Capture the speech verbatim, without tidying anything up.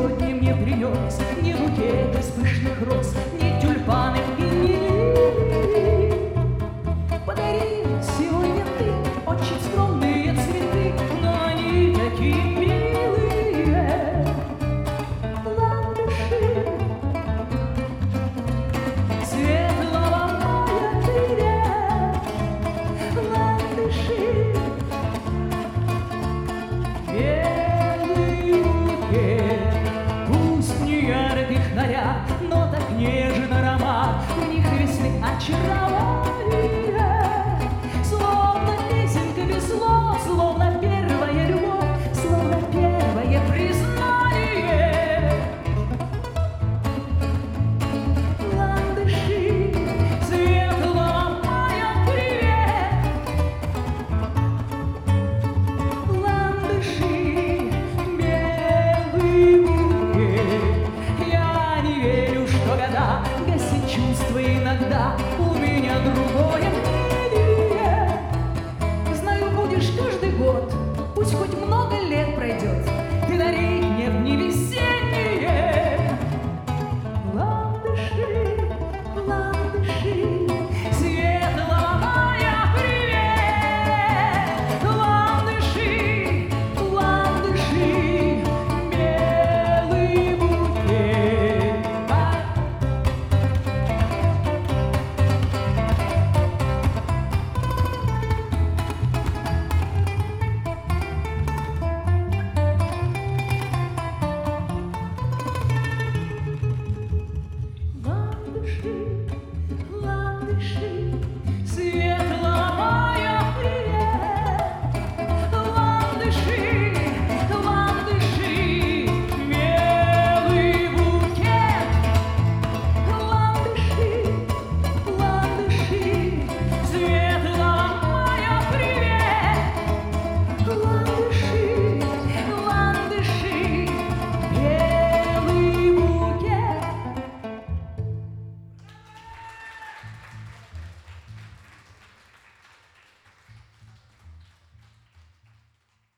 сегодня мне принес ни букет из пышных роз, ни тюльпаны и ни лилии. Подарил сегодня ты очень скромные цветы, но они такие милые. Ландыши светлого мая привет, ландыши. Белый букет, пусть не ярких наряд, но так нежен аромат, в них весны очарован.